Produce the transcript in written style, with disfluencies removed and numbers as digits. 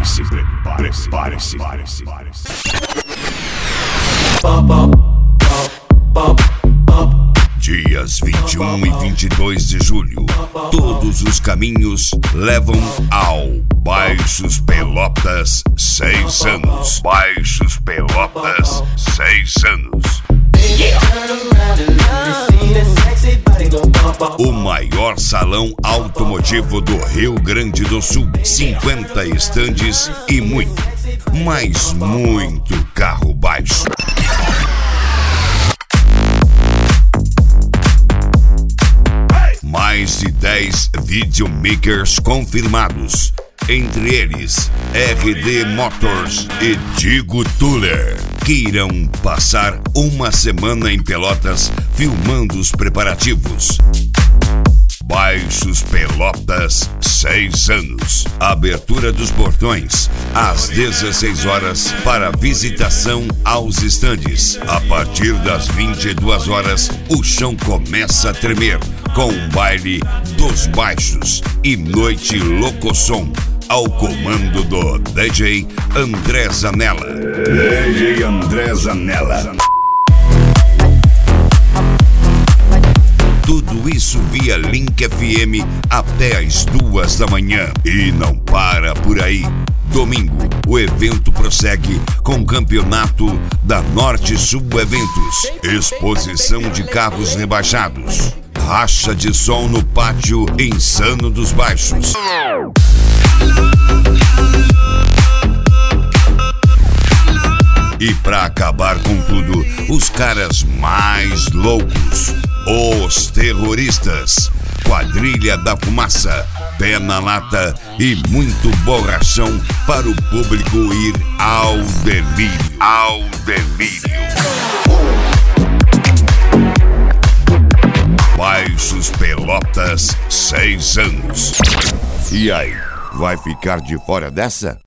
Prepare-se, prepare-se. Dias 21 e 22 de julho, todos os caminhos levam ao Baixos Pelotas 6 anos. Baixos Pelotas 6 anos. O maior salão automotivo do Rio Grande do Sul. 50 estandes e muito, mas muito carro baixo. Mais de 10 videomakers confirmados, entre eles RD Motors e Digo Tuller, que irão passar uma semana em Pelotas filmando os preparativos. Baixos Pelotas 6 anos. Abertura dos portões às 16 horas para visitação aos estandes. A partir das 22 horas, o chão começa a tremer com o baile dos baixos e noite Locosom ao comando do DJ André Zanella. DJ André Zanella. Tudo isso via Link FM até às 2 da manhã. E não para por aí. Domingo, o evento prossegue com o campeonato da Norte Sul Eventos. Exposição de carros rebaixados. Racha de som no pátio Insano dos Baixos. E pra acabar com tudo, os caras mais loucos, os terroristas, quadrilha da fumaça, pé na lata e muito borrachão para o público ir ao delírio. Ao delírio. Baixos Pelotas 6 anos. E aí, vai ficar de fora dessa?